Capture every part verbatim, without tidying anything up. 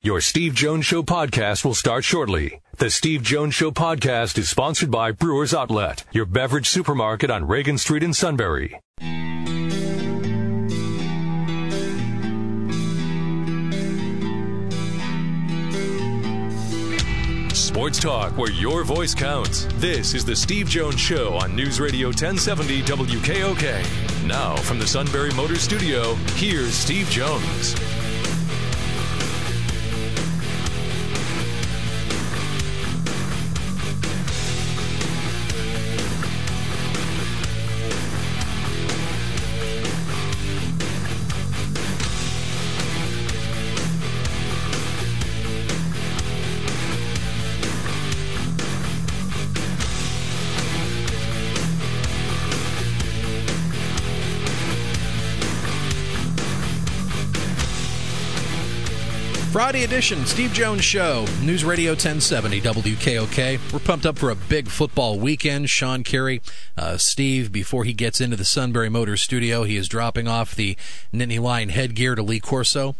Your Steve Jones Show podcast will start shortly. The Steve Jones Show podcast is sponsored by Brewers Outlet, your beverage supermarket on Reagan Street in Sunbury. Sports talk where your voice counts. This is the Steve Jones Show on News Radio ten seventy W K O K. Now, from the Sunbury Motors Studio, here's Steve Jones. Friday edition, Steve Jones Show, News Radio ten seventy W K O K. We're pumped up for a big football weekend. Sean Carey, uh, Steve, before he gets into the Sunbury Motors studio, he is dropping off the Nittany Lion headgear to Lee Corso.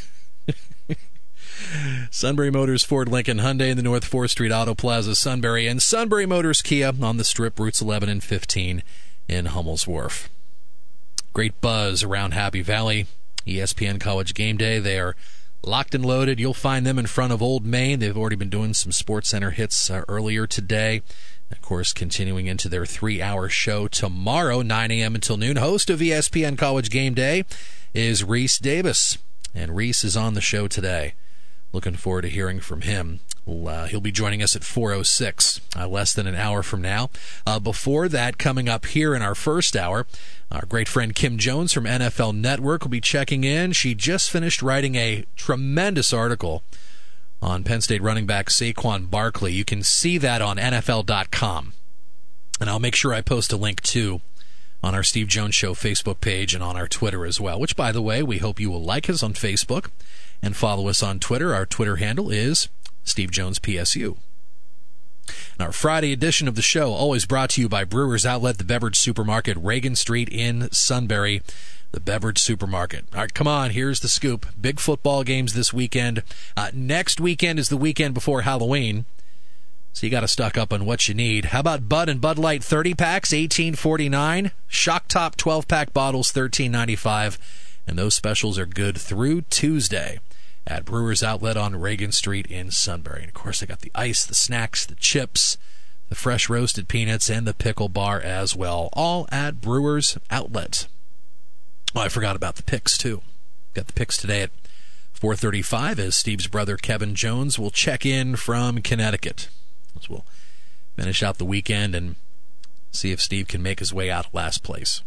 Sunbury Motors, Ford, Lincoln, Hyundai in the North fourth Street Auto Plaza, Sunbury, and Sunbury Motors Kia on the Strip, routes eleven and fifteen in Hummel's Wharf. Great buzz around Happy Valley. E S P N College Game Day. They are locked and loaded. You'll find them in front of Old Main. They've already been doing some Sports Center hits uh, earlier today. Of course, continuing into their three-hour show tomorrow, nine a.m. until noon. Host of E S P N College Game Day is Reese Davis, and Reese is on the show today. Looking forward to hearing from him. We'll, uh, he'll be joining us at four oh six, uh, less than an hour from now. Uh, before that, coming up here in our first hour, our great friend Kim Jones from N F L Network will be checking in. She just finished writing a tremendous article on Penn State running back Saquon Barkley. You can see that on N F L dot com. And I'll make sure I post a link, too, on our Steve Jones Show Facebook page and on our Twitter as well, which, by the way, we hope you will like us on Facebook and follow us on Twitter. Our Twitter handle is Steve Jones P S U. And our Friday edition of the show, always brought to you by Brewers Outlet, the beverage supermarket, Reagan Street in Sunbury, the beverage supermarket. All right, come on, here's the scoop. Big football games this weekend. Uh, next weekend is the weekend before Halloween, so you got to stock up on what you need. How about Bud and Bud Light thirty packs, eighteen forty-nine. Shock Top twelve pack bottles, thirteen ninety-five. And those specials are good through Tuesday at Brewers Outlet on Reagan Street in Sunbury. And, of course, they got the ice, the snacks, the chips, the fresh roasted peanuts, and the pickle bar as well, all at Brewers Outlet. Oh, I forgot about the picks, too. Got the picks today at four thirty-five as Steve's brother Kevin Jones will check in from Connecticut. As we'll finish out the weekend and see if Steve can make his way out last place,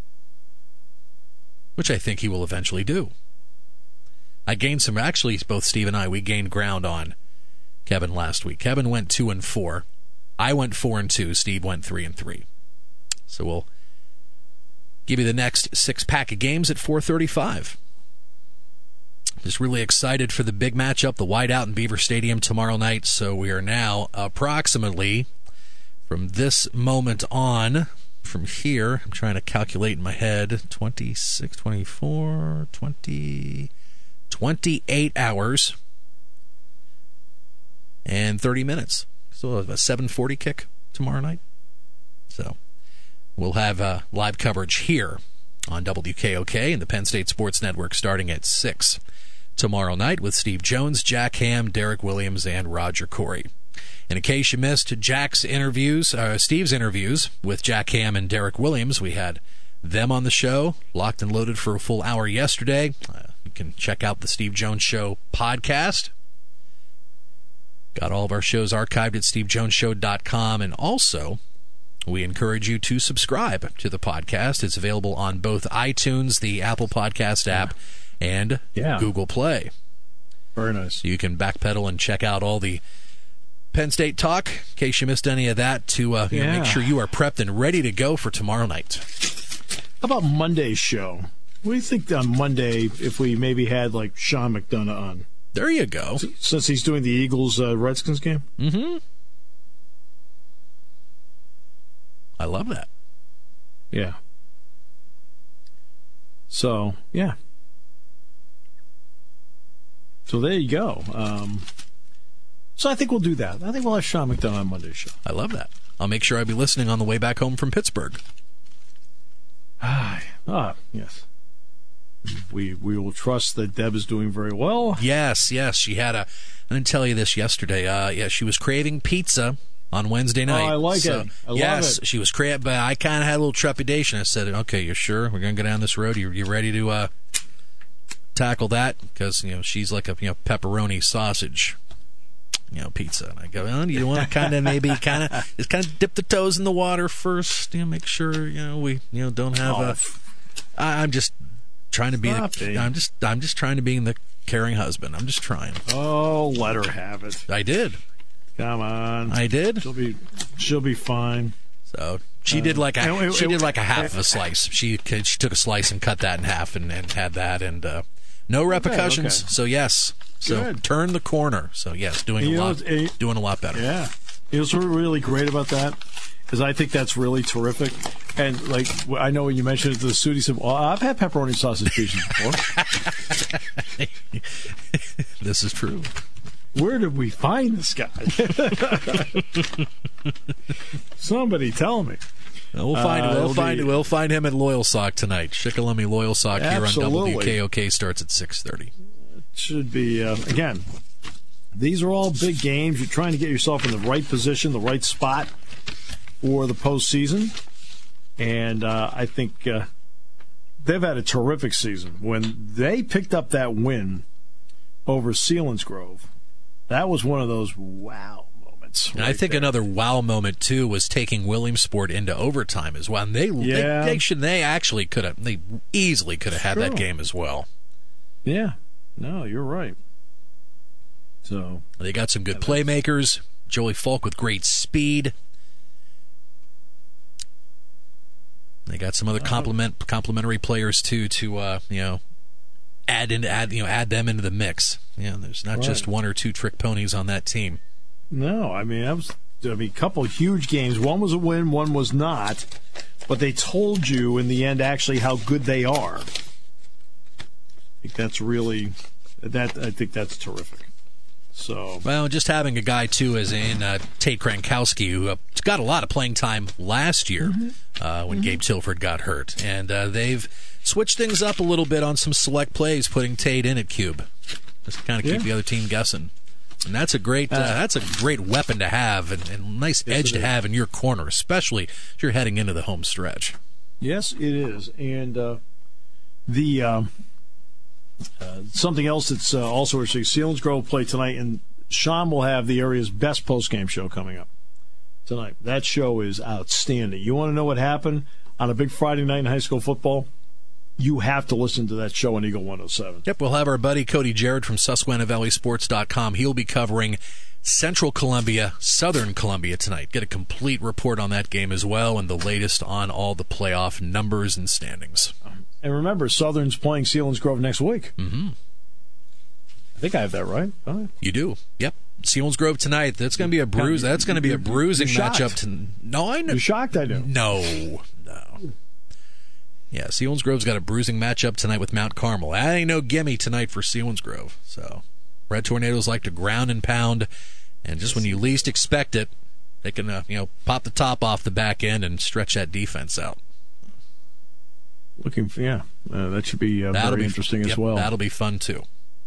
which I think he will eventually do. I gained some, actually, both Steve and I, we gained ground on Kevin last week. Kevin went two and four. I went four and two. Steve went three and three. So we'll give you the next six pack of games at four thirty-five. Just really excited for the big matchup, the Whiteout in Beaver Stadium tomorrow night. So we are now approximately, from this moment on, from here, I'm trying to calculate in my head, twenty-six, twenty-four, twenty, twenty-eight hours and thirty minutes. So a seven forty kick tomorrow night. So we'll have uh, live coverage here on W K O K and the Penn State Sports Network starting at six tomorrow night with Steve Jones, Jack Ham, Derek Williams, and Roger Corey. And in case you missed Jack's interviews, uh, Steve's interviews with Jack Ham and Derek Williams, we had them on the show, locked and loaded for a full hour yesterday. Uh, you can check out the Steve Jones Show podcast. Got all of our shows archived at steve jones show dot com, and also we encourage you to subscribe to the podcast. It's available on both iTunes, the Apple Podcast app, and yeah. Google Play. Very nice. So you can backpedal and check out all the Penn State talk, in case you missed any of that, to uh, yeah. you know, make sure you are prepped and ready to go for tomorrow night. How about Monday's show? What do you think on Monday if we maybe had, like, Sean McDonough on? There you go. Since he's doing the Eagles-Redskins uh, game? Mm-hmm. I love that. Yeah. So, yeah. So there you go. Um, so I think we'll do that. I think we'll have Sean McDonough on Monday's show. I love that. I'll make sure I'll be listening on the way back home from Pittsburgh. Ah, ah yes. We we will trust that Deb is doing very well. Yes, yes. She had a. I didn't tell you this yesterday. Uh, yeah, she was craving pizza on Wednesday night. Oh, I like so, it. I love yes, it. she was craving, but I kind of had a little trepidation. I said, "Okay, you're sure we're going to go down this road? You you ready to uh, tackle that?" Because you know she's like a you know pepperoni sausage, you know pizza. And I go, "Oh, you want to kind of maybe kind of just kind of dip the toes in the water first, you know, make sure you know we you know don't have oh. a." I, I'm just trying to be. The, I'm just I'm just trying to be the caring husband. I'm just trying. Oh, let her have it. I did. Come on. I did. She'll be she'll be fine. So she uh, did like a it, it, she did like a half of a slice. She she took a slice and cut that in half and, and had that and uh, no repercussions. Okay. So yes. So Good. Turn the corner. So yes, doing you a lot it, doing a lot better. Yeah. You know what's really great about that is I think that's really terrific. And like I know when you mentioned it to the suit, he said, "Well, I've had pepperoni sausage pieces before." This is true. Where did we find this guy? Somebody tell me. We'll find uh, we'll find be, we'll find him at Loyal Sock tonight. Shikellamy Loyal Sock here on W K O K starts at six thirty. It should be uh, again. These are all big games. You're trying to get yourself in the right position, the right spot for the postseason, and uh, I think uh, they've had a terrific season. When they picked up that win over Selinsgrove, that was one of those wow moments. And right I think there. Another wow moment too was taking Williamsport into overtime as well. And they yeah. they, they should they actually could have they easily could have had that game as well. Yeah, no, you're right. So they got some good playmakers. Joey Falk with great speed. They got some other complement complementary players too to uh, you know add in add you know add them into the mix. Yeah, there's not right. just one or two trick ponies on that team. No, I mean I was I mean a couple of huge games. One was a win, one was not, but they told you in the end actually how good they are. I think that's really that. I think that's terrific. So well, just having a guy too as in uh, Tate Krankowski, who uh, got a lot of playing time last year mm-hmm. uh, when mm-hmm. Gabe Tilford got hurt, and uh, they've switched things up a little bit on some select plays, putting Tate in at Cube, just to kind of keep yeah. the other team guessing. And that's a great uh, that's a great weapon to have, and, and nice yes, edge to is. have in your corner, especially if you're heading into the home stretch. Yes, it is, and uh, the. Um, Uh, something else that's uh, also interesting, Selinsgrove play tonight, and Sean will have the area's best post-game show coming up tonight. That show is outstanding. You want to know what happened on a big Friday night in high school football? You have to listen to that show on Eagle one oh seven. Yep, we'll have our buddy Cody Jarrett from Susquehanna Valley Sports dot com. He'll be covering Central Columbia, Southern Columbia tonight. Get a complete report on that game as well, and the latest on all the playoff numbers and standings. And remember, Southern's playing Selinsgrove next week. Mm-hmm. I think I have that right. Oh. You do. Yep. Selinsgrove tonight. That's going to be a bruise. That's going to be a bruising matchup. To, no, I know. You're shocked I do. No. No. Yeah, Selinsgrove's got a bruising matchup tonight with Mount Carmel. That ain't no gimme tonight for Selinsgrove. So, Red Tornadoes like to ground and pound, and just when you least expect it, they can uh, you know pop the top off the back end and stretch that defense out. Looking for, yeah, uh, that should be uh, very be, interesting yep, as well. That'll be fun, too.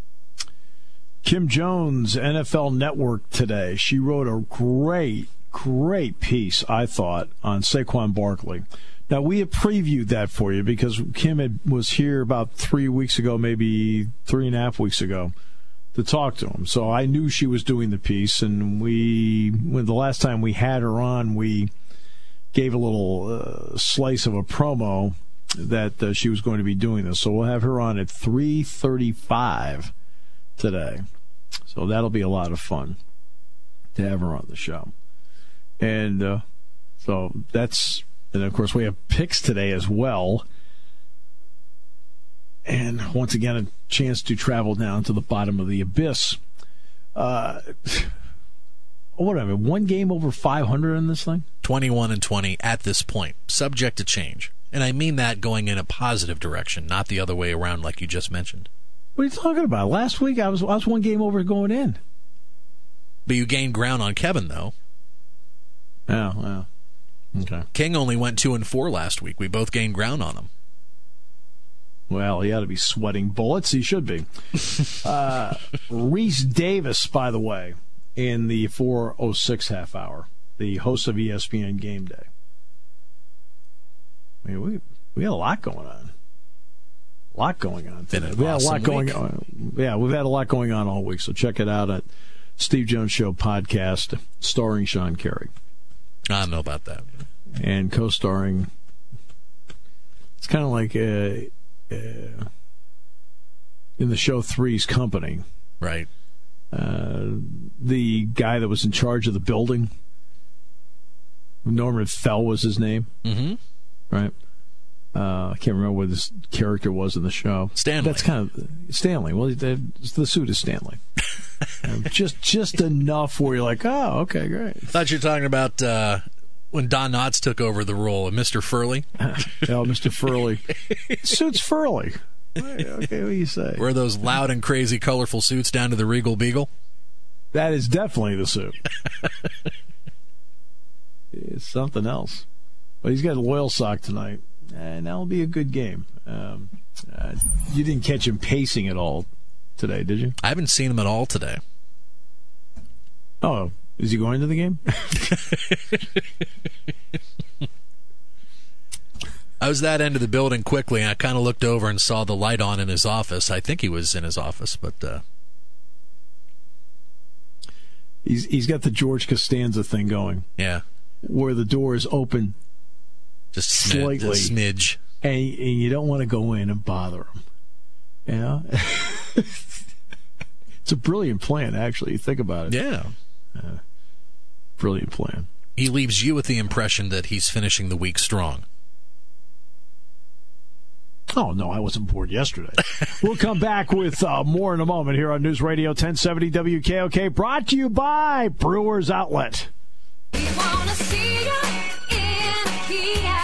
Kim Jones, N F L Network today. She wrote a great, great piece, I thought, on Saquon Barkley. Now, we have previewed that for you because Kim had, was here about three weeks ago, maybe three and a half weeks ago, to talk to him. So I knew she was doing the piece, and we, when the last time we had her on, we gave a little uh, slice of a promo that uh, she was going to be doing this. So we'll have her on at three thirty-five today. So that'll be a lot of fun to have her on the show. And uh, so that's, and of course we have picks today as well. And once again, a chance to travel down to the bottom of the abyss. Uh, whatever, one game over five hundred in this thing? twenty-one and twenty at this point, subject to change. And I mean that going in a positive direction, not the other way around like you just mentioned. What are you talking about? Last week I was I was one game over going in. But you gained ground on Kevin, though. Yeah, yeah. Okay. King only went two and four last week. We both gained ground on him. Well, he ought to be sweating bullets. He should be. uh, Reese Davis, by the way, in the four oh six half hour, the host of E S P N Game Day. I mean, we we had a lot going on. A lot going on today. We had awesome a lot going week. on. Yeah, we've had a lot going on all week. So check it out at Steve Jones Show podcast, starring Sean Carey. I don't know about that. And co-starring. It's kind of like uh, uh, in the show Three's Company. Right. Uh, the guy that was in charge of the building. Norman Fell was his name. Mm-hmm. Right. Uh, I can't remember what his character was in the show. Stanley. That's kind of Stanley. Well, the, the suit is Stanley. um, just just enough where you're like, oh, okay, great. I thought you were talking about uh, when Don Knotts took over the role of Mister Furley. Oh, Mister Furley. Suit's Furley. Okay, what do you say? Wear those loud and crazy, colorful suits down to the Regal Beagle. That is definitely the suit. It's something else. But he's got a loyal sock tonight, and that'll be a good game. Um, uh, you didn't catch him pacing at all today, did you? I haven't seen him at all today. Oh, is he going to the game? I was that end of the building quickly, and I kind of looked over and saw the light on in his office. I think he was in his office, but... Uh... He's He's got the George Costanza thing going. Yeah. Where the door is open just slightly. Smid- a smidge. And, and you don't want to go in and bother him. You know? It's a brilliant plan, actually. You think about it. Yeah. Uh, brilliant plan. He leaves you with the impression that he's finishing the week strong. Oh, no, I wasn't bored yesterday. We'll come back with uh, more in a moment here on News Radio ten seventy W K O K, brought to you by Brewers Outlet. We want to see you in a Kia.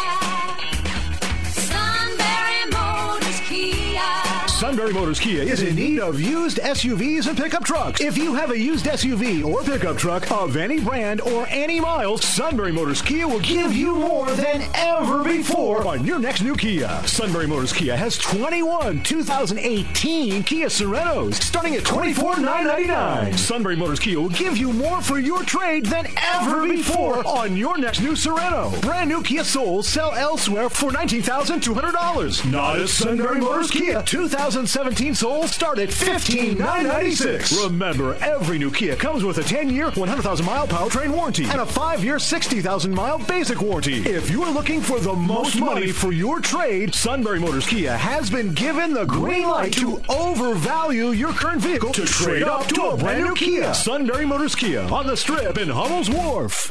Sunbury Motors Kia. Sunbury Motors Kia is in need of used S U Vs and pickup trucks. If you have a used S U V or pickup truck of any brand or any miles, Sunbury Motors Kia will give you more than ever before on your next new Kia. Sunbury Motors Kia has twenty-one two thousand eighteen Kia Serenos starting at twenty-four thousand nine hundred ninety-nine dollars. Sunbury Motors Kia will give you more for your trade than ever before on your next new Sereno. Brand new Kia Souls sell elsewhere for nineteen thousand two hundred dollars. Not at Sunbury Motors Kia. two thousand seventeen Souls start at fifteen thousand nine hundred ninety-six dollars. Remember, every new Kia comes with a ten-year, one hundred thousand mile powertrain warranty and a five-year, sixty thousand mile basic warranty. If you're looking for the most money for your trade, Sunbury Motors Kia has been given the green light to overvalue your current vehicle to trade up to a brand new Kia. Sunbury Motors Kia on the Strip in Hummel's Wharf.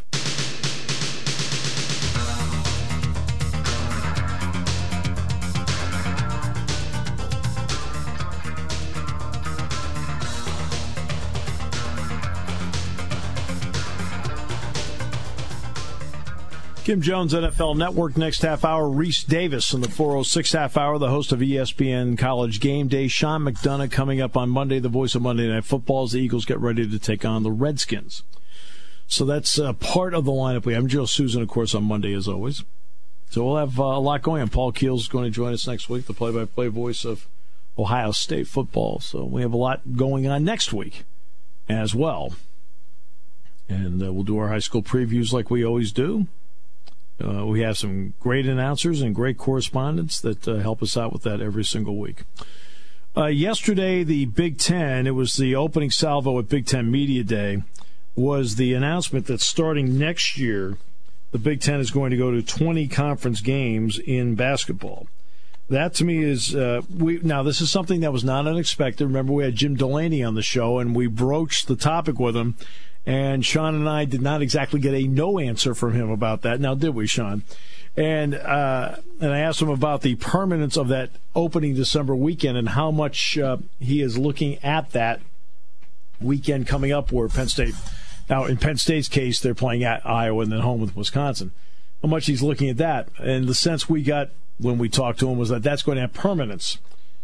Kim Jones, N F L Network, next half hour. Reese Davis in the four oh six half hour, the host of E S P N College Game Day. Sean McDonough coming up on Monday, the voice of Monday Night Football, as the Eagles get ready to take on the Redskins. So that's uh, part of the lineup. We have Joe Susan, of course, on Monday, as always. So we'll have uh, a lot going on. Paul Keels is going to join us next week, the play-by-play voice of Ohio State football. So we have a lot going on next week as well. And uh, we'll do our high school previews like we always do. Uh, we have some great announcers and great correspondents that uh, help us out with that every single week. Uh, yesterday, the Big Ten, it was the opening salvo at Big Ten Media Day, was the announcement that starting next year, the Big Ten is going to go to twenty conference games in basketball. That, to me, is uh, we now this is something that was not unexpected. Remember, we had Jim Delaney on the show, and we broached the topic with him. And Sean and I did not exactly get a no answer from him about that. Now, did we, Sean? And uh, and I asked him about the permanence of that opening December weekend and how much uh, he is looking at that weekend coming up where Penn State. Now, in Penn State's case, they're playing at Iowa and then home with Wisconsin. How much he's looking at that. And the sense we got when we talked to him was that that's going to have permanence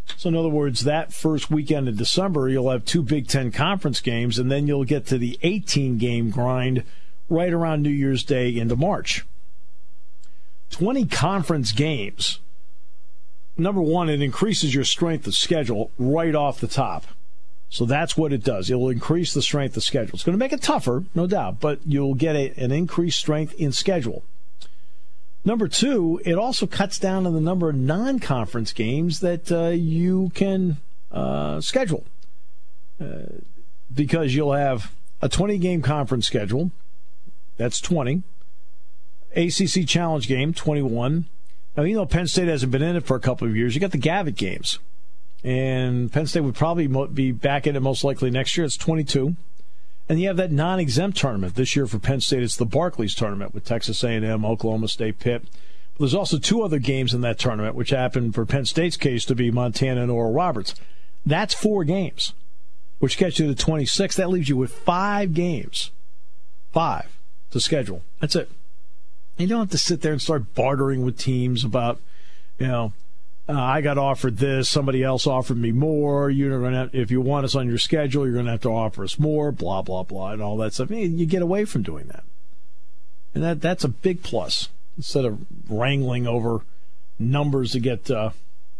So in other words, that first weekend of December, you'll have two Big Ten conference games, and then you'll get to the eighteen-game grind right around New Year's Day into March. twenty conference games. Number one, it increases your strength of schedule right off the top. So that's what it does. It will increase the strength of schedule. It's going to make it tougher, no doubt, but you'll get a, an increased strength in schedule. Number two, it also cuts down on the number of non-conference games that uh, you can uh, schedule. Uh, because you'll have a twenty-game conference schedule. That's twenty. A C C Challenge game, twenty-one. Now, you know, Penn State hasn't been in it for a couple of years. You got the Gavitt games. And Penn State would probably be back in it most likely next year. It's twenty-two. And you have that non-exempt tournament. This year for Penn State, it's the Barclays tournament with Texas A and M, Oklahoma State, Pitt. But there's also two other games in that tournament, which happened for Penn State's case to be Montana and Oral Roberts. That's four games, which gets you to twenty-six. That leaves you with five games. Five to schedule. That's it. You don't have to sit there and start bartering with teams about, you know, uh, I got offered this, somebody else offered me more. You're going to, if you want us on your schedule, you're going to have to offer us more. Blah blah blah, and all that stuff. You get away from doing that, and that that's a big plus. Instead of wrangling over numbers to get uh,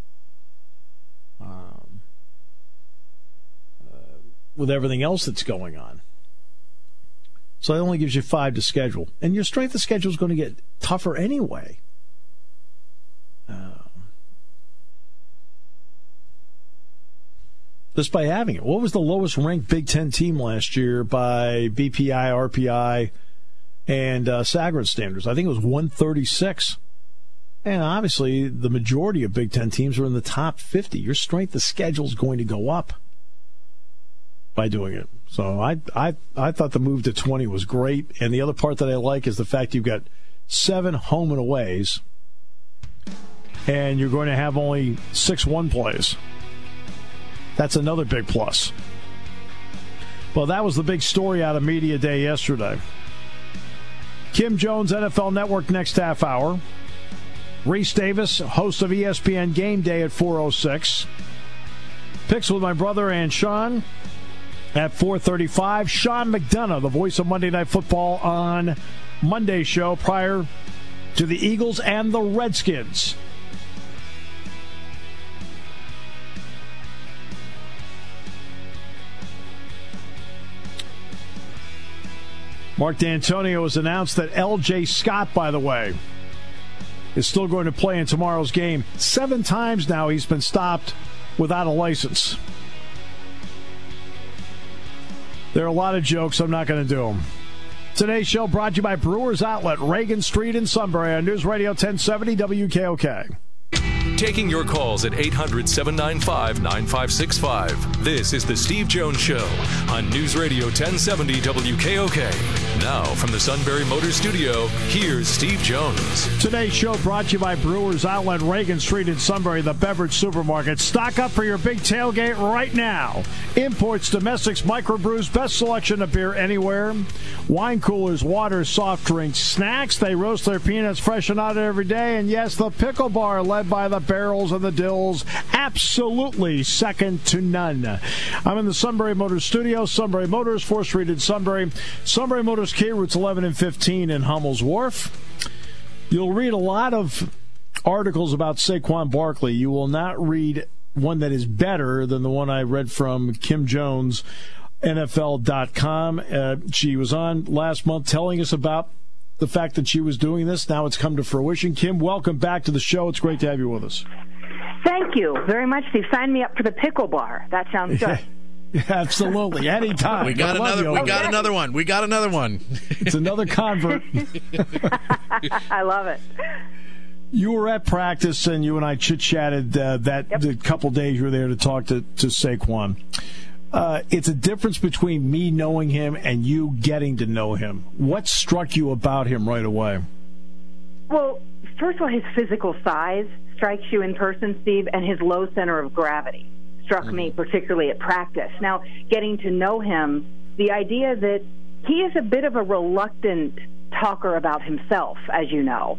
um, uh, with everything else that's going on. So it only gives you five to schedule. And your strength of schedule is going to get tougher anyway. Uh, just by having it. What was the lowest ranked Big Ten team last year by B P I, R P I, and uh, Sagarin standards? I think it was one thirty-six. And obviously, the majority of Big Ten teams are in the top fifty. Your strength of schedule is going to go up by doing it. So I I I thought the move to twenty was great. And the other part that I like is the fact you've got seven home and aways, and you're going to have only six one plays. That's another big plus. Well, that was the big story out of Media Day yesterday. Kim Jones, N F L Network, next half hour. Reese Davis, host of E S P N Game Day at four oh six. Picks with my brother and Sean at four thirty-five. Sean McDonough, the voice of Monday Night Football on Monday's show prior to the Eagles and the Redskins. Mark D'Antonio has announced that L J Scott, by the way, is still going to play in tomorrow's game. Seven times now he's been stopped without a license. There are a lot of jokes. I'm not going to do them. Today's show brought to you by Brewers Outlet, Reagan Street in Sunbury on News Radio ten seventy W K O K. Taking your calls at eight hundred, seven nine five, nine five six five. This is The Steve Jones Show on News Radio ten seventy W K O K. Now, from the Sunbury Motor Studio, here's Steve Jones. Today's show brought to you by Brewers Outlet, Reagan Street in Sunbury, the beverage supermarket. Stock up for your big tailgate right now. Imports, domestics, microbrews, best selection of beer anywhere. Wine coolers, water, soft drinks, snacks. They roast their peanuts fresh and out every day. And yes, the pickle bar led by the barrels and the dills. Absolutely second to none. I'm in the Sunbury Motors studio. Sunbury Motors, fourth Street in Sunbury. Sunbury Motors Kia, routes eleven and fifteen in Hummel's Wharf. You'll read a lot of articles about Saquon Barkley. You will not read one that is better than the one I read from Kim Jones, N F L dot com. Uh, she was on last month telling us about the fact that she was doing this. Now it's come to fruition. Kim, welcome back to the show. It's great to have you with us. Thank you very much, Steve. Sign me up for the pickle bar. That sounds good. Yeah, absolutely. Anytime. We got another. We got Okay. another one. We got another one. It's another convert. I love it. You were at practice, and you and I chit-chatted uh, that Yep. the couple days you were there to talk to, to Saquon. Uh, it's a difference between me knowing him and you getting to know him. What struck you about him right away? Well, first of all, his physical size strikes you in person, Steve, and his low center of gravity struck mm-hmm. me particularly at practice. Now, getting to know him, the idea that he is a bit of a reluctant talker about himself, as you know.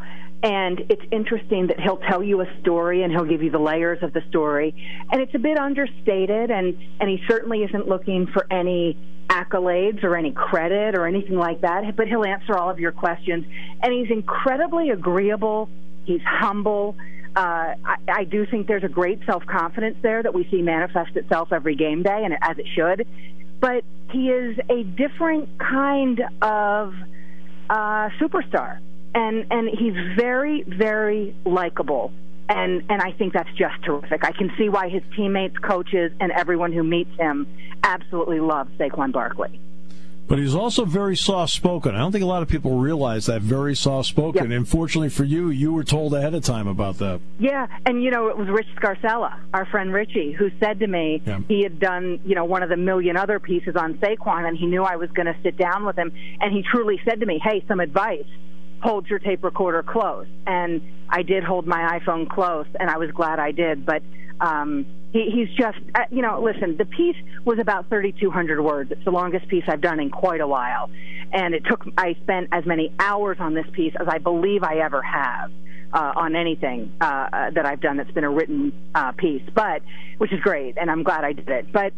And it's interesting that he'll tell you a story and he'll give you the layers of the story. And it's a bit understated, and, and he certainly isn't looking for any accolades or any credit or anything like that, but he'll answer all of your questions. And he's incredibly agreeable. He's humble. Uh, I, I do think there's a great self-confidence there that we see manifest itself every game day, and as it should. But he is a different kind of uh, superstar. And and he's very, very likable, and and I think that's just terrific. I can see why his teammates, coaches, and everyone who meets him absolutely loves Saquon Barkley. But he's also very soft-spoken. I don't think a lot of people realize that, very soft-spoken. Yep. And fortunately for you, you were told ahead of time about that. Yeah, and, you know, it was Rich Scarcella, our friend Richie, who said to me yeah. he had done, you know, one of the million other pieces on Saquon, and he knew I was going to sit down with him. And he truly said to me, hey, some advice. Hold your tape recorder close. And I did hold my iPhone close, and I was glad I did. But um, he, he's just, uh, you know, listen, the piece was about thirty-two hundred words. It's the longest piece I've done in quite a while. And it took, I spent as many hours on this piece as I believe I ever have uh, on anything uh, uh, that I've done that's been a written uh, piece, but which is great, and I'm glad I did it. But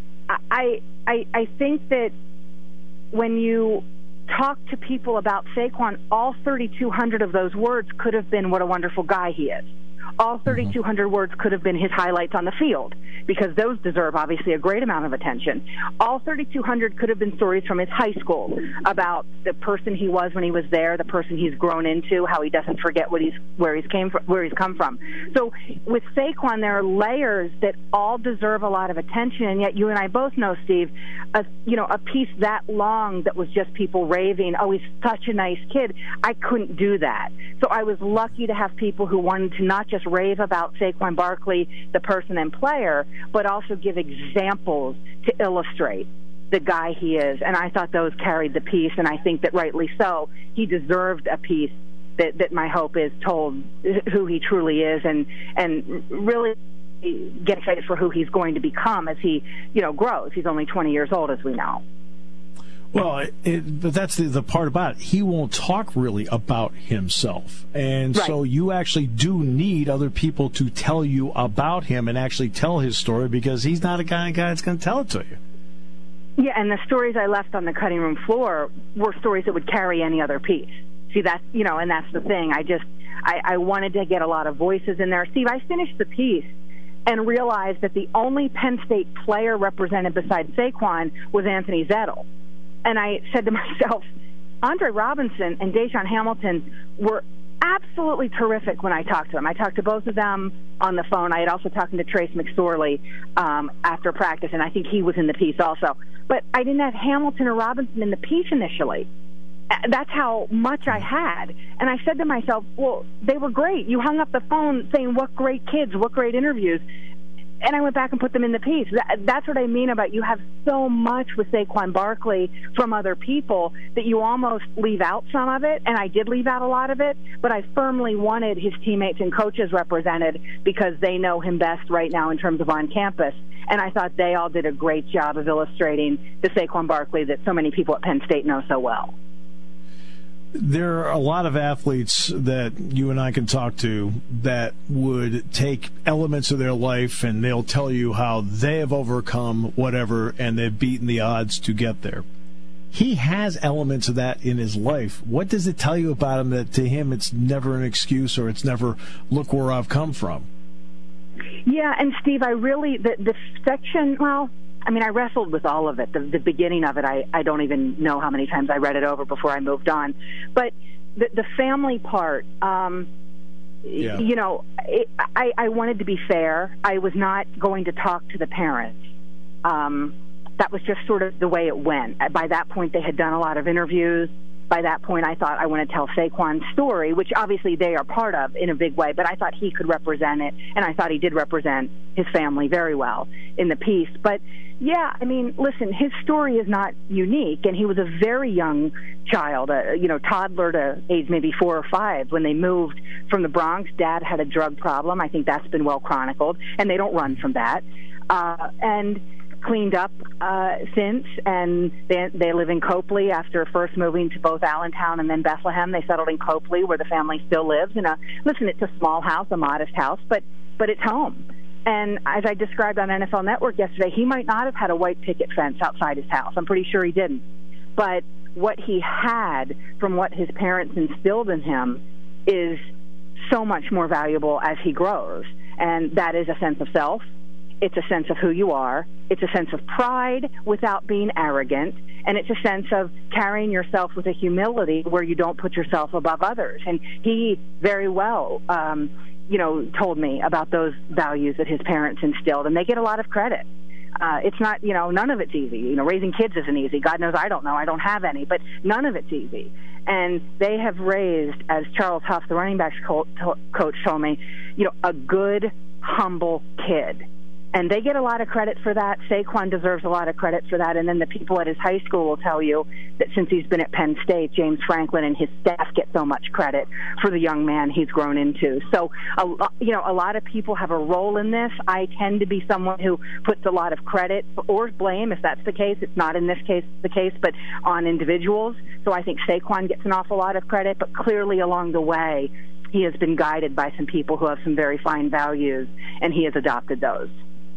I, I, I think that when you talk to people about Saquon, all thirty-two hundred of those words could have been what a wonderful guy he is. All thirty-two hundred words could have been his highlights on the field, because those deserve, obviously, a great amount of attention. All thirty-two hundred could have been stories from his high school about the person he was when he was there, the person he's grown into, how he doesn't forget what he's where he's came from, where he's come from. So with Saquon, there are layers that all deserve a lot of attention, and yet you and I both know, Steve, a, you know, a piece that long that was just people raving, oh, he's such a nice kid, I couldn't do that. So I was lucky to have people who wanted to not just rave about Saquon Barkley, the person and player, but also give examples to illustrate the guy he is. And I thought those carried the piece, and I think that rightly so. He deserved a piece that, that my hope is told who he truly is, and and really get excited for who he's going to become as he, you know, grows. He's only twenty years old, as we know. Well, it, but that's the, the part about it. He won't talk really about himself. And right. so you actually do need other people to tell you about him and actually tell his story, because he's not a kind of guy that's going to tell it to you. Yeah, and the stories I left on the cutting room floor were stories that would carry any other piece. See, that's, you know, and that's the thing. I just, I, I wanted to get a lot of voices in there. Steve, I finished the piece and realized that the only Penn State player represented besides Saquon was Anthony Zettel. And I said to myself, Andre Robinson and Deshaun Hamilton were absolutely terrific when I talked to them. I talked to both of them on the phone. I had also talked to Trace McSorley um, after practice, and I think he was in the piece also. But I didn't have Hamilton or Robinson in the piece initially. That's how much I had. And I said to myself, well, they were great. You hung up the phone saying, what great kids, what great interviews. And I went back and put them in the piece. That's what I mean about you have so much with Saquon Barkley from other people that you almost leave out some of it, and I did leave out a lot of it, but I firmly wanted his teammates and coaches represented because they know him best right now in terms of on campus. And I thought they all did a great job of illustrating the Saquon Barkley that so many people at Penn State know so well. There are a lot of athletes that you and I can talk to that would take elements of their life and they'll tell you how they have overcome whatever and they've beaten the odds to get there. He has elements of that in his life. What does it tell you about him that to him it's never an excuse or it's never, look where I've come from? Yeah, and Steve, I really, the, the section, well, I mean, I wrestled with all of it. The, the beginning of it, I, I don't even know how many times I read it over before I moved on. But the, the family part, um, yeah. you know, it, I, I wanted to be fair. I was not going to talk to the parents. Um, that was just sort of the way it went. By that point, they had done a lot of interviews. By that point, I thought I want to tell Saquon's story, which obviously they are part of in a big way, but I thought he could represent it, and I thought he did represent his family very well in the piece. But, yeah, I mean, listen, his story is not unique, and he was a very young child, uh, you know, toddler to age maybe four or five when they moved from the Bronx. Dad had a drug problem. I think that's been well chronicled, and they don't run from that. Uh, and cleaned up uh, since, and they, they live in Copley after first moving to both Allentown and then Bethlehem. They settled in Copley, where the family still lives. And a, listen, it's a small house, a modest house, but but it's home. And as I described on N F L Network yesterday, he might not have had a white picket fence outside his house. I'm pretty sure he didn't. But what he had from what his parents instilled in him is so much more valuable as he grows. And that is a sense of self. It's a sense of who you are. It's a sense of pride without being arrogant. And it's a sense of carrying yourself with a humility where you don't put yourself above others. And he very well, um, you know, told me about those values that his parents instilled. And they get a lot of credit. Uh, it's not, you know, none of it's easy. You know, raising kids isn't easy. God knows I don't know. I don't have any. But none of it's easy. And they have raised, as Charles Huff, the running backs co- to- coach, told me, you know, a good, humble kid. And they get a lot of credit for that. Saquon deserves a lot of credit for that. And then the people at his high school will tell you that since he's been at Penn State, James Franklin and his staff get so much credit for the young man he's grown into. So, a, you know, a lot of people have a role in this. I tend to be someone who puts a lot of credit or blame, if that's the case. It's not in this case the case, but on individuals. So I think Saquon gets an awful lot of credit, but clearly along the way, he has been guided by some people who have some very fine values, and he has adopted those.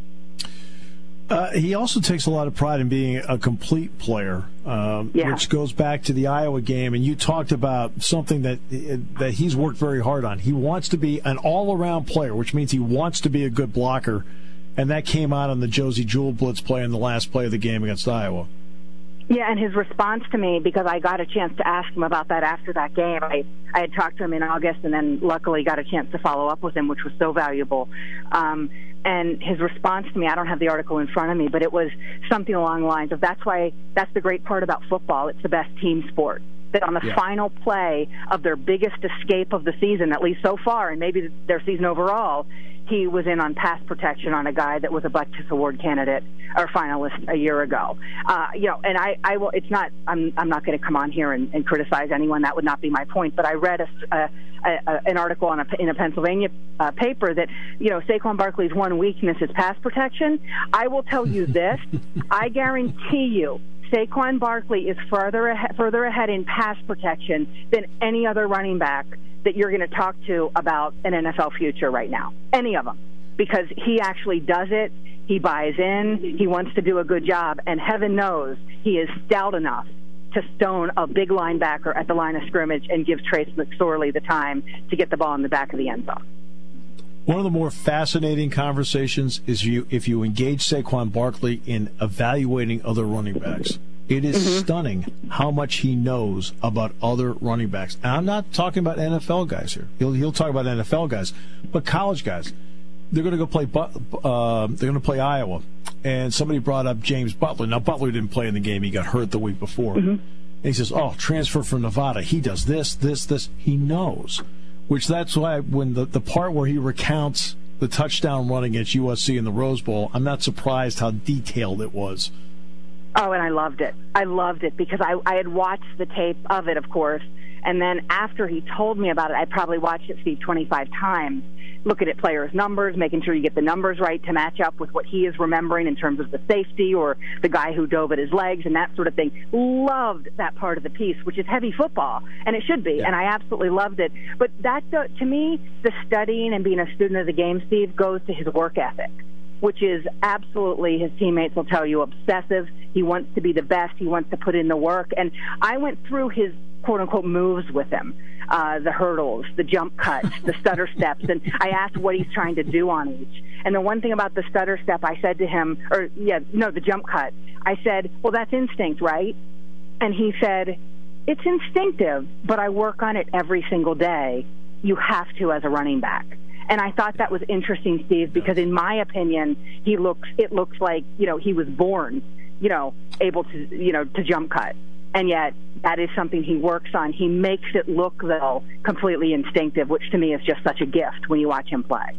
Uh, he also takes a lot of pride in being a complete player, um, yeah. which goes back to the Iowa game. And you talked about something that that he's worked very hard on. He wants to be an all-around player, which means he wants to be a good blocker. And that came out on the Josie Jewell blitz play in the last play of the game against Iowa. Yeah, and his response to me, because I got a chance to ask him about that after that game. I, I had talked to him in August and then luckily got a chance to follow up with him, which was so valuable. Um, and his response to me, I don't have the article in front of me, but it was something along the lines of, that's why, that's the great part about football. It's the best team sport. That on the yeah. final play of their biggest escape of the season, at least so far, and maybe their season overall, he was in on pass protection on a guy that was a Butkus Award candidate or finalist a year ago. Uh, you know, and I, I will. It's not. I'm. I'm not going to come on here and, and criticize anyone. That would not be my point. But I read a, a, a, an article on a, in a Pennsylvania uh, paper that you know Saquon Barkley's one weakness is pass protection. I will tell you this. I guarantee you, Saquon Barkley is further ahead, further ahead in pass protection than any other running back that you're going to talk to about an N F L future right now. Any of them. Because he actually does it. He buys in. He wants to do a good job. And heaven knows he is stout enough to stone a big linebacker at the line of scrimmage and give Trace McSorley the time to get the ball in the back of the end zone. One of the more fascinating conversations is you if you engage Saquon Barkley in evaluating other running backs. It is mm-hmm. stunning how much he knows about other running backs. And I'm not talking about N F L guys here. He'll he'll talk about N F L guys, but college guys. They're going to go play. Uh, they're going to play Iowa, and somebody brought up James Butler. Now Butler didn't play in the game; he got hurt the week before. Mm-hmm. And he says, "Oh, transfer from Nevada. He does this, this, this. He knows." Which that's why when the the part where he recounts the touchdown run against U S C in the Rose Bowl, I'm not surprised how detailed it was. Oh, and I loved it. I loved it because I, I had watched the tape of it, of course, and then after he told me about it, I probably watched it, Steve, twenty-five times, looking at players' numbers, making sure you get the numbers right to match up with what he is remembering in terms of the safety or the guy who dove at his legs and that sort of thing. Loved that part of the piece, which is heavy football, and it should be, yeah. and I absolutely loved it. But that, to me, the studying and being a student of the game, Steve, goes to his work ethic, which is absolutely, his teammates will tell you, obsessive. He wants to be the best. He wants to put in the work. And I went through his quote-unquote moves with him, uh, the hurdles, the jump cuts, the stutter steps, and I asked what he's trying to do on each. And the one thing about the stutter step, I said to him, or, yeah, no, the jump cut, I said, well, that's instinct, right? And he said, it's instinctive, but I work on it every single day. You have to as a running back. And I thought that was interesting, Steve, because in my opinion, he looks, it looks like, you know, he was born, you know, able to, you know, to jump cut. And yet that is something he works on. He makes it look, though, completely instinctive, which to me is just such a gift when you watch him play.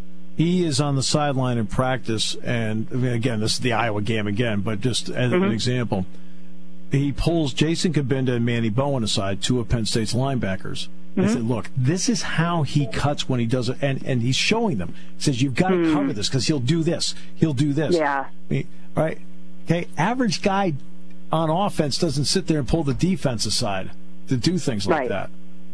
He is on the sideline in practice, and I mean, again, this is the Iowa game again, but just as mm-hmm. an example, he pulls Jason Kabinda and Manny Bowen aside, two of Penn State's linebackers. Mm-hmm. And said, look, this is how he cuts when he does it. And, and he's showing them. He says, you've got to mm. cover this because he'll do this. He'll do this. Yeah. I mean, right? Okay, average guy on offense doesn't sit there and pull the defense aside to do things like Right. that.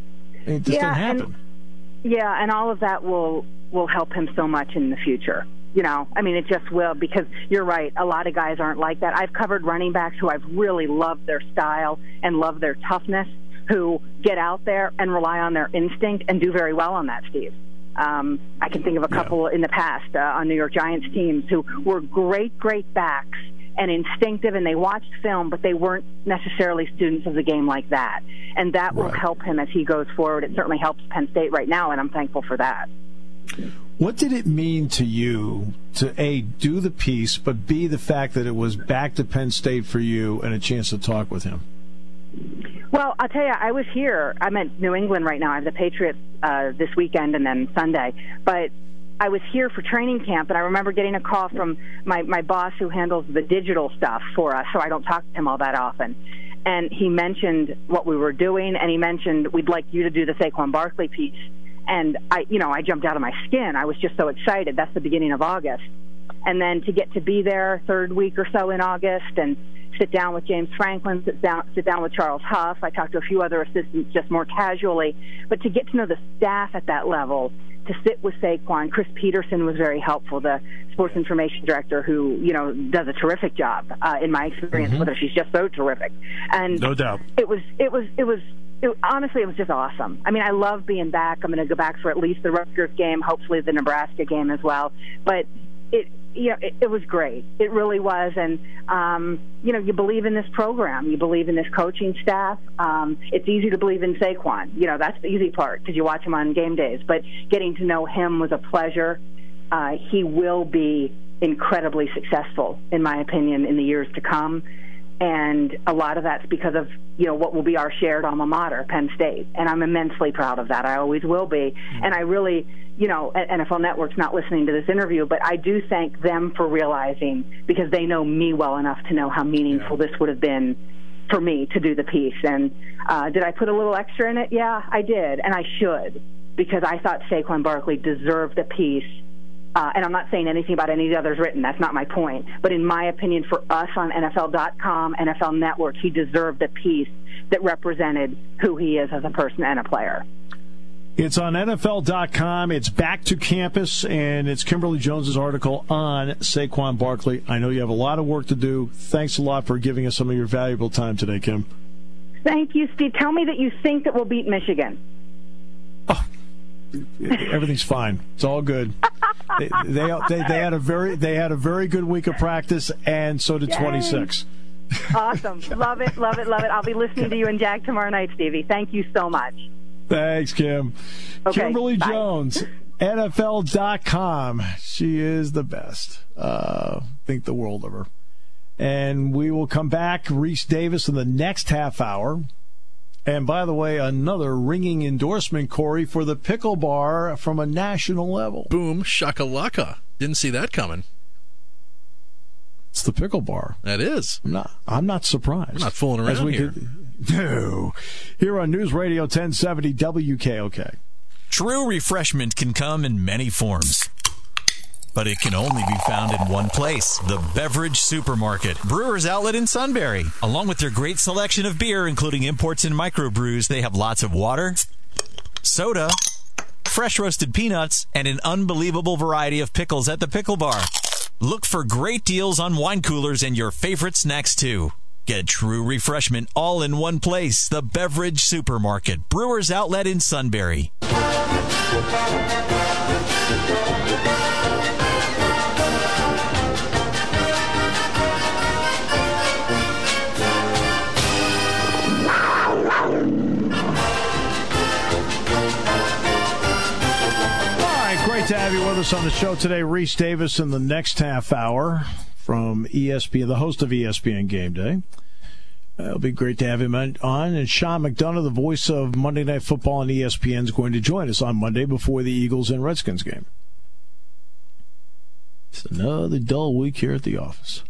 It just Yeah, doesn't happen. and- Yeah, and all of that will will help him so much in the future. You know, I mean, it just will, because you're right. A lot of guys aren't like that. I've covered running backs who I've really loved their style and love their toughness, who get out there and rely on their instinct and do very well on that, Steve. Um, I can think of a couple in the past uh, on New York Giants teams who were great, great backs and instinctive, and they watched film, but they weren't necessarily students of the game like that. And that will Right. help him as he goes forward. It certainly helps Penn State right now, and I'm thankful for that. What did it mean to you to, A, do the piece, but B, the fact that it was back to Penn State for you and a chance to talk with him? Well, I'll tell you, I was here. I'm at New England right now. I have the Patriots uh, this weekend and then Sunday. But I was here for training camp, and I remember getting a call from my, my boss who handles the digital stuff for us, so I don't talk to him all that often. And he mentioned what we were doing, and he mentioned, we'd like you to do the Saquon Barkley piece. And I, you know, I jumped out of my skin. I was just so excited. That's the beginning of August. And then to get to be there third week or so in August and sit down with James Franklin, sit down, sit down with Charles Huff. I talked to a few other assistants just more casually. But to get to know the staff at that level, to sit with Saquon, Chris Peterson was very helpful, the sports information director who, you know, does a terrific job, uh, in my experience Mm-hmm. with her. She's just so terrific. And No doubt. it was, it was, it was, it, honestly, it was just awesome. I mean, I love being back. I'm going to go back for at least the Rutgers game, hopefully the Nebraska game as well. But it, you know, it, it was great. It really was. And, um, you know, you believe in this program. You believe in this coaching staff. Um, it's easy to believe in Saquon. You know, that's the easy part because you watch him on game days. But getting to know him was a pleasure. Uh, he will be incredibly successful, in my opinion, in the years to come. And a lot of that's because of, you know, what will be our shared alma mater, Penn State. And I'm immensely proud of that. I always will be. And I really, you know, N F L Network's not listening to this interview, but I do thank them for realizing, because they know me well enough to know how meaningful yeah. this would have been for me to do the piece. And uh, did I put a little extra in it? Yeah, I did. And I should, because I thought Saquon Barkley deserved the piece. Uh, and I'm not saying anything about any of the others written. That's not my point. But in my opinion, for us on N F L dot com, N F L Network, he deserved a piece that represented who he is as a person and a player. It's on N F L dot com. It's Back to Campus, and it's Kimberly Jones's article on Saquon Barkley. I know you have a lot of work to do. Thanks a lot for giving us some of your valuable time today, Kim. Thank you, Steve. Tell me that you think that we'll beat Michigan. Oh, everything's fine. It's all good. They, they, they they had a very they had a very good week of practice, and so did Yay. twenty-six. Awesome. Love it, love it, love it. I'll be listening to you and Jack tomorrow night, Stevie. Thank you so much. Thanks, Kim. Okay, Kimberly bye. Jones, N F L dot com. She is the best. Uh, think the world of her. And we will come back, Reese Davis, in the next half hour. And by the way, another ringing endorsement, Corey, for the Pickle Bar from a national level. Boom, shakalaka. Didn't see that coming. It's the Pickle Bar. That is. I'm not, I'm not surprised. We're not fooling around we here. Could, no. Here on News Radio ten seventy W K O K. True refreshment can come in many forms, but it can only be found in one place, the Beverage Supermarket, Brewers Outlet in Sunbury. Along with their great selection of beer, including imports and microbrews, they have lots of water, soda, fresh roasted peanuts, and an unbelievable variety of pickles at the Pickle Bar. Look for great deals on wine coolers and your favorite snacks, too. Get true refreshment all in one place, the Beverage Supermarket, Brewers Outlet in Sunbury. To have you with us on the show today, Reese Davis, in the next half hour from E S P N, the host of E S P N Game Day. Uh, it'll be great to have him on. And Sean McDonough, the voice of Monday Night Football on E S P N, is going to join us on Monday before the Eagles and Redskins game. It's another dull week here at the office.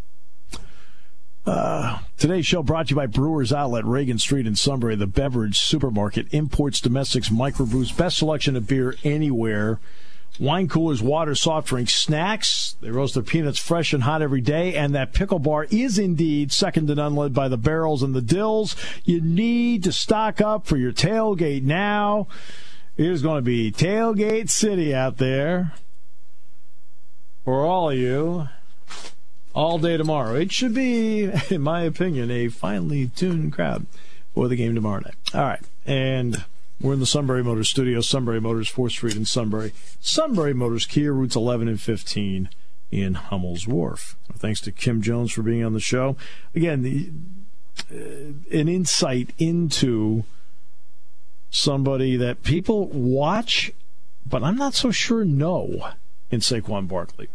Uh, today's show brought to you by Brewers Outlet, Reagan Street in Sunbury, the Beverage Supermarket, imports, domestics, microbrews, best selection of beer anywhere. wine coolers, water, soft drinks, snacks. They roast their peanuts fresh and hot every day, and that pickle bar is indeed second to none, led by the barrels and the dills. You need to stock up for your tailgate now. It is going to be Tailgate City out there for all of you all day tomorrow. It should be, in my opinion, a finely tuned crowd for the game tomorrow night. All right, and we're in the Sunbury Motors studio, Sunbury Motors, fourth Street in Sunbury. Sunbury Motors, Kia, routes eleven and fifteen in Hummel's Wharf. Thanks to Kim Jones for being on the show. Again, the, uh, an insight into somebody that people watch, but I'm not so sure know, in Saquon Barkley.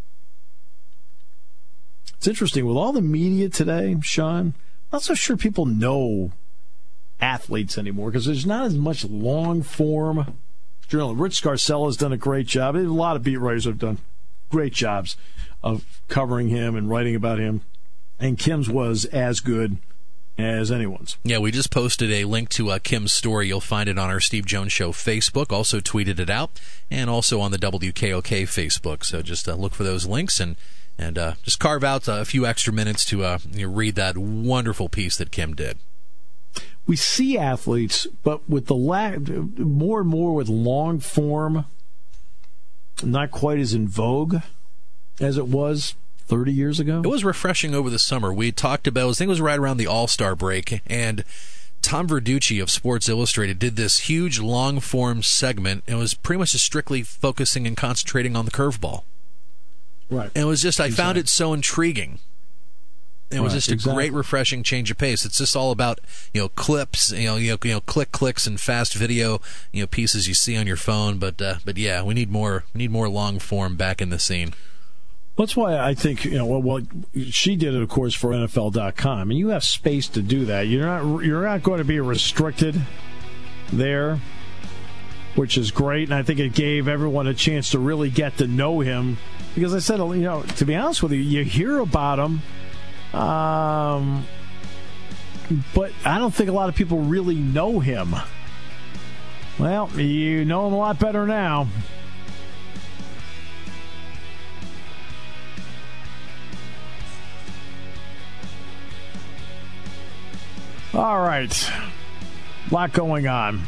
It's interesting. With all the media today, Sean, I'm not so sure people know athletes anymore because there's not as much long-form journalism. Rich Scarcella has done a great job. A lot of beat writers have done great jobs of covering him and writing about him. And Kim's was as good as anyone's. Yeah, we just posted a link to uh, Kim's story. You'll find it on our Steve Jones Show Facebook. Also tweeted it out, and also on the W K O K Facebook. So just uh, look for those links and and uh, just carve out a few extra minutes to uh, you know, read that wonderful piece that Kim did. We see athletes, but with the la- more and more with long form, not quite as in vogue as it was thirty years ago. It was refreshing over the summer. We talked about, I think it was right around the All-Star break, and Tom Verducci of Sports Illustrated did this huge long-form segment, and it was pretty much just strictly focusing and concentrating on the curveball. Right. And it was just, I exactly. found it so intriguing. It was right, just a exactly. great, refreshing change of pace. It's just all about, you know, clips, you know, you know, you know, click clicks and fast video, you know, pieces you see on your phone. But, uh, but yeah, we need more. We need more long form back in the scene. That's why I think, you know, well, well, she did it, of course, for N F L dot com, and you have space to do that. You're not, you're not going to be restricted there, which is great, and I think it gave everyone a chance to really get to know him. Because I said, you know, to be honest with you, you hear about him. Um, but I don't think a lot of people really know him. Well, you know him a lot better now. All right. A lot going on.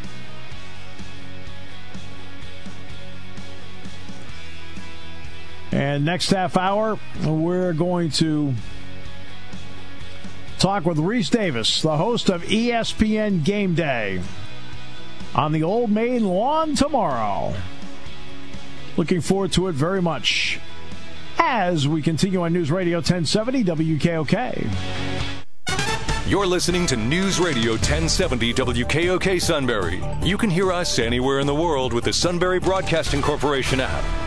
And next half hour, we're going to talk with Reese Davis, the host of E S P N Game Day, on the Old Main Lawn tomorrow. Looking forward to it very much as we continue on News Radio ten seventy W K O K. You're listening to News Radio ten seventy W K O K Sunbury. You can hear us anywhere in the world with the Sunbury Broadcasting Corporation app.